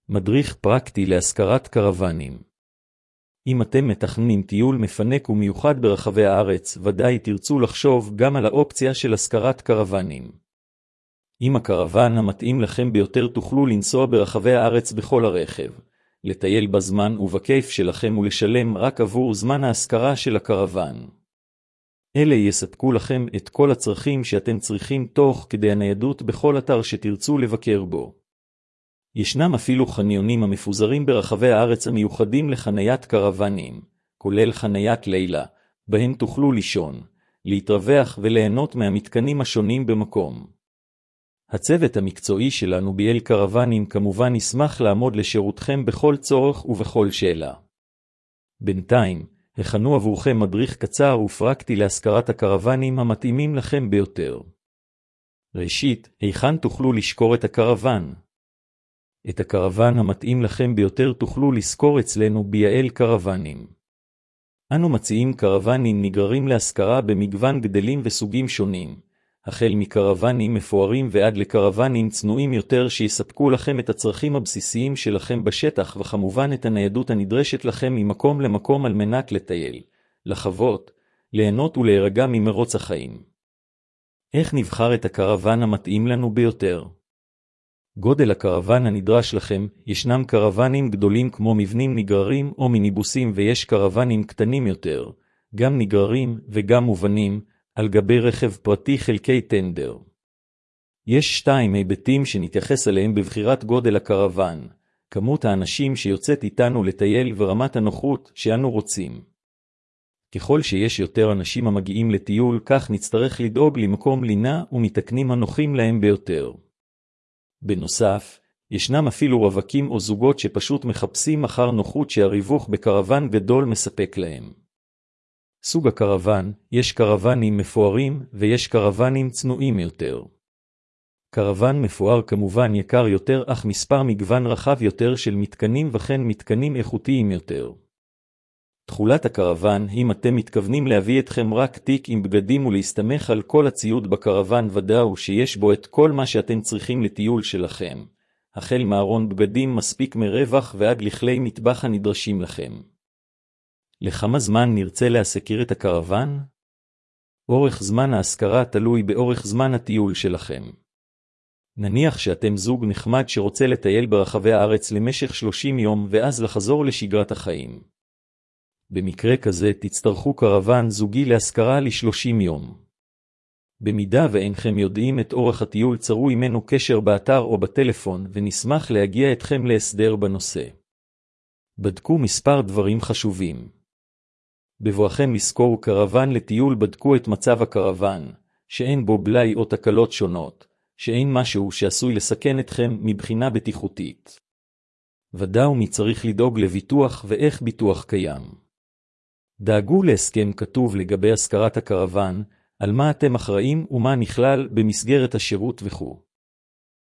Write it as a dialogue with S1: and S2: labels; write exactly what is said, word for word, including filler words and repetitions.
S1: מדריך פרקטי להשכרת קרוונים. אם אתם מתכננים טיול מפנק ומיוחד ברחבי הארץ, ודאי תרצו לחשוב גם על האופציה של השכרת קרוונים. אם הקרוון המתאים לכם ביותר תוכלו לנסוע ברחבי הארץ בכל הרכב, לטייל בזמן ובכיף שלכם ולשלם רק עבור זמן ההשכרה של הקרוון. אלה יספקו לכם את כל הצרכים שאתם צריכים תוך כדי הניידות בכל אתר שתרצו לבקר בו. ישנם אפילו חניונים המפוזרים ברחבי הארץ המיוחדים לחניית קרוונים, כולל חניית לילה, בהם תוכלו לישון, להתרווח וליהנות מהמתקנים השונים במקום. הצוות המקצועי שלנו בי-אל קרוונים כמובן ישמח לעמוד לשירותכם בכל צורך ובכל שאלה. בינתיים, הכנו עבורכם מדריך קצר ופרקטי להשכרת הקרוונים המתאימים לכם ביותר. ראשית, היכן תוכלו לשכור את הקרוון? את הקרוון המתאים לכם ביותר תוכלו לשכור אצלנו בי-אל קרוונים. אנו מציעים קרוונים נגררים להשכרה במגוון גדלים וסוגים שונים, החל מקרוונים מפוארים ועד לקרוונים צנועים יותר שיספקו לכם את הצרכים הבסיסיים שלכם בשטח וכמובן את הניידות הנדרשת לכם ממקום למקום על מנת לטייל, לחוות, ליהנות ולהירגע ממרוץ החיים. איך נבחר את הקרוון המתאים לנו ביותר? גודל הקרוון הנדרש לכם, ישנם קרוונים גדולים כמו מבנים נגררים או מיניבוסים ויש קרוונים קטנים יותר, גם נגררים וגם מובנים, על גבי רכב פרטי חלקי טנדר. יש שתיים היבטים שנתייחס עליהם בבחירת גודל הקרוון, כמות האנשים שיוצאת איתנו לטייל ורמת הנוחות שאנו רוצים. ככל שיש יותר אנשים המגיעים לטיול, כך נצטרך לדאוג למקום לינה ומתקנים הנוחים להם ביותר. בנוסף, ישנם אפילו רווקים או זוגות שפשוט מחפשים אחר נוחות שהריווח בקרוון גדול מספק להם. סוג הקרוון, יש קרוונים מפוארים ויש קרוונים צנועים יותר. קרוון מפואר כמובן יקר יותר אך מספר מגוון רחב יותר של מתקנים וכן מתקנים איכותיים יותר. תחולת הקרוון, אם אתם מתכוונים להביא אתכם רק תיק עם בגדים ולהסתמך על כל הציוד בקרוון ודאו שיש בו את כל מה שאתם צריכים לטיול שלכם, החל מארון בגדים מספיק מרווח ועד לכלי מטבח הנדרשים לכם. לכמה זמן נרצה להשכיר את הקרוון? אורך זמן ההשכרה תלוי באורך זמן הטיול שלכם. נניח שאתם זוג נחמד שרוצה לטייל ברחבי הארץ למשך שלושים יום ואז לחזור לשגרת החיים. במקרה כזה תצטרכו קרוון זוגי להשכרה ל-שלושים יום. במידה ואינכם יודעים את אורך הטיול צרו עמנו קשר באתר או בטלפון ונשמח להגיע אתכם להסדר בנושא. בדקו מספר דברים חשובים. בבואכם לשכור קרוון לטיול בדקו את מצב הקרוון, שאין בו בלאי או תקלות שונות, שאין משהו שעשוי לסכן אתכם מבחינה בטיחותית. ודאו מי צריך לדאוג לביטוח ואיך ביטוח קיים. דאגו להסכם כתוב לגבי השכרת הקרוון, על מה אתם אחראים ומה נכלל במסגרת השירות וכו'.